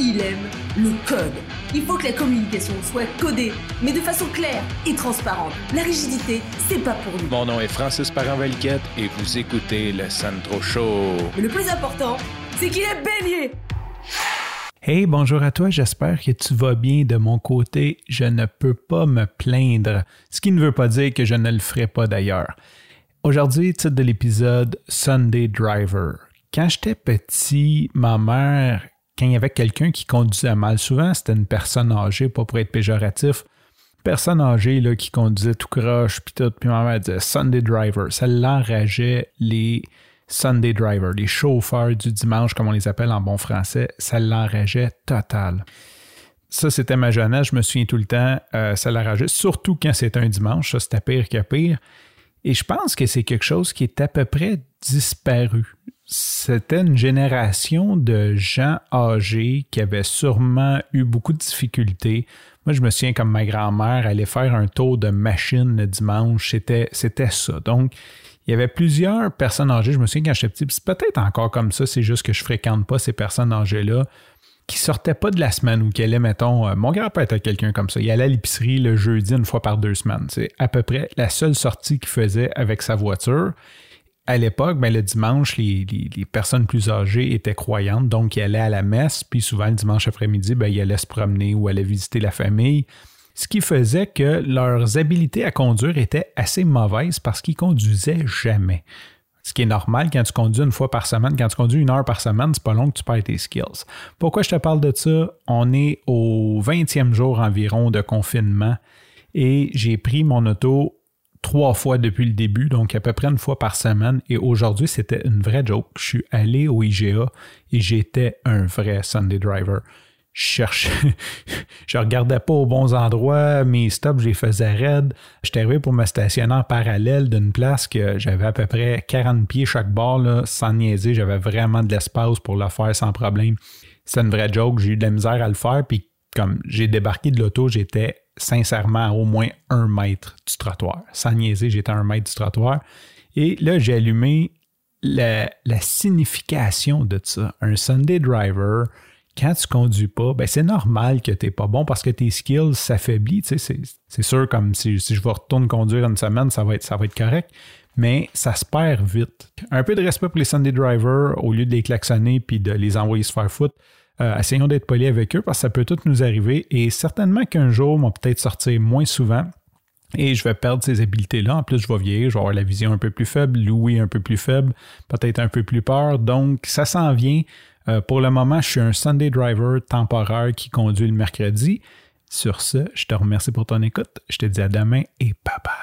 il aime le code. Il faut que la communication soit codée, mais de façon claire et transparente. La rigidité, c'est pas pour nous. Mon nom est Francis Parent-Valquette et vous écoutez le Sandro Show. Mais le plus important, c'est qu'il est bélier. Hey, bonjour à toi, j'espère que tu vas bien de mon côté. Je ne peux pas me plaindre, ce qui ne veut pas dire que je ne le ferai pas d'ailleurs. Aujourd'hui, titre de l'épisode Sunday Driver. Quand j'étais petit, ma mère, quand il y avait quelqu'un qui conduisait mal, souvent c'était une personne âgée, pas pour être péjoratif, personne âgée là, qui conduisait tout croche, puis tout, puis ma mère disait Sunday Driver. Ça l'enrageait les Sunday Driver, les chauffeurs du dimanche, comme on les appelle en bon français, ça l'enrageait total. Ça, c'était ma jeunesse, je me souviens tout le temps, ça l'enrageait, surtout quand c'était un dimanche, ça c'était pire que pire. Et je pense que c'est quelque chose qui est à peu près disparu. C'était une génération de gens âgés qui avaient sûrement eu beaucoup de difficultés. Moi, je me souviens comme ma grand-mère allait faire un tour de machine le dimanche. C'était ça. Donc, il y avait plusieurs personnes âgées. Je me souviens quand j'étais petit, c'est peut-être encore comme ça, c'est juste que je ne fréquente pas ces personnes âgées-là, qui sortaient pas de la semaine ou qui allaient, mettons, mon grand-père était quelqu'un comme ça. Il allait à l'épicerie le jeudi une fois par 2 semaines. C'est à peu près la seule sortie qu'il faisait avec sa voiture. À l'époque, le dimanche, les personnes plus âgées étaient croyantes, donc ils allaient à la messe, puis souvent le dimanche après-midi, ils allaient se promener ou allaient visiter la famille. Ce qui faisait que leurs habiletés à conduire étaient assez mauvaises parce qu'ils conduisaient jamais. Ce qui est normal quand tu conduis une fois par semaine. Quand tu conduis 1 heure par semaine, c'est pas long que tu perds tes skills. Pourquoi je te parle de ça? On est au 20e jour environ de confinement et j'ai pris mon auto 3 fois depuis le début, donc à peu près 1 fois par semaine. Et aujourd'hui, c'était une vraie joke. Je suis allé au IGA et j'étais un vrai Sunday Driver. Je regardais pas aux bons endroits, mes stops, je les faisais raides. J'étais arrivé pour me stationner en parallèle d'une place que j'avais à peu près 40 pieds chaque bord, là, sans niaiser. J'avais vraiment de l'espace pour le faire sans problème. C'est une vraie joke. J'ai eu de la misère à le faire. Puis comme j'ai débarqué de l'auto, j'étais sincèrement à au moins 1 mètre du trottoir. Sans niaiser, j'étais à 1 mètre du trottoir. Et là, j'ai allumé la signification de ça. Un Sunday Driver, quand tu conduis pas, c'est normal que tu n'es pas bon parce que tes skills s'affaiblissent. Tu sais, c'est sûr, comme si je vais retourner conduire une semaine, ça va être correct, mais ça se perd vite. Un peu de respect pour les Sunday Drivers, au lieu de les klaxonner puis de les envoyer se faire foutre, essayons d'être polis avec eux parce que ça peut tout nous arriver et certainement qu'un jour, on va peut-être sortir moins souvent et je vais perdre ces habiletés-là. En plus, je vais vieillir, je vais avoir la vision un peu plus faible, l'ouïe un peu plus faible, peut-être un peu plus peur. Donc, ça s'en vient. Pour le moment, je suis un Sunday Driver temporaire qui conduit le mercredi. Sur ce, je te remercie pour ton écoute. Je te dis à demain et bye bye.